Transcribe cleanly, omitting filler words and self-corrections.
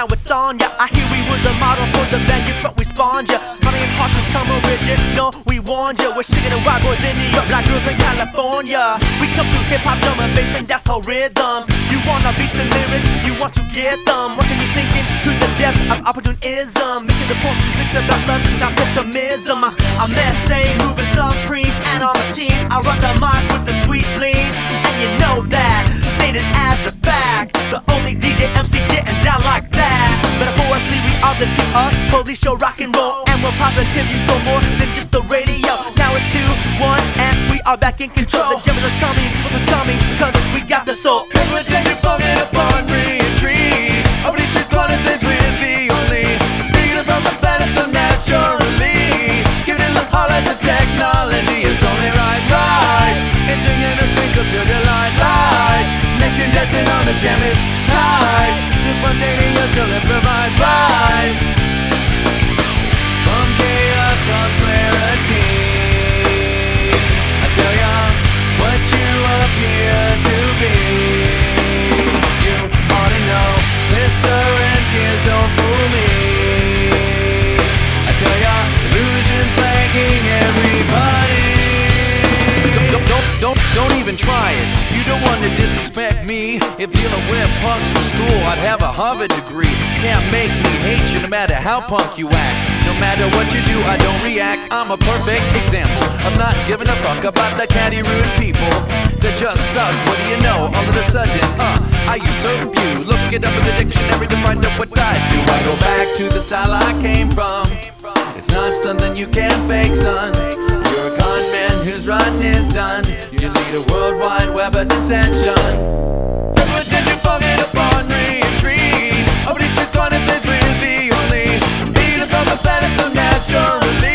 now it's on ya. I hear we were the model for the venue, but we spawned ya. Money and hard to come original, we warned ya. We're shaking the white boys in New York, black girls in California. We come through hip-hop, drum and bass, and that's all rhythms. You wanna beats and lyrics, you want to get them. Watching you sinking to the depths of opportunism. Making the poor music's about love, not pessimism. I'm S.A. moving supreme, and on the team I run the mic with the sweet lean. And you know that, stated as a fact, the only DJ MC getting down like that. Metaphorically we are the police show rock and roll, and we're positivity for more than just the radio. Now it's 2, 1, and we are back in control. The jammers are coming, we're coming, cause we got the soul. And we're taking fucking upon retreat. Opening these corners is we're the only. Bringing it from the planet so naturally. Giving it the highlights of technology. It's only right. Entering inner space of pure delight, light. Next contestant on the jam is tight. The spontaneous shall improvise, rise. From chaos comes clarity. I tell ya what you appear to be. You ought to know, glitter and tears don't fool me. I tell ya, illusions plaguing everybody. Don't even try it. You don't want to disrespect me. If dealing with punks from school, I'd have a Harvard degree. Can't make me hate you no matter how punk you act. No matter what you do, I don't react. I'm a perfect example of not giving a fuck about the catty rude people that just suck. What do you know? All of a sudden, I usurp you. Look it up in the dictionary to find out what I do. I go back to the style I came from. It's not something you can fake, son. You're a con man whose run is done. You lead a worldwide web of dissension. We're taking fucking upon retreat. Opening these corners is we're the only. Leading from the planet so naturally.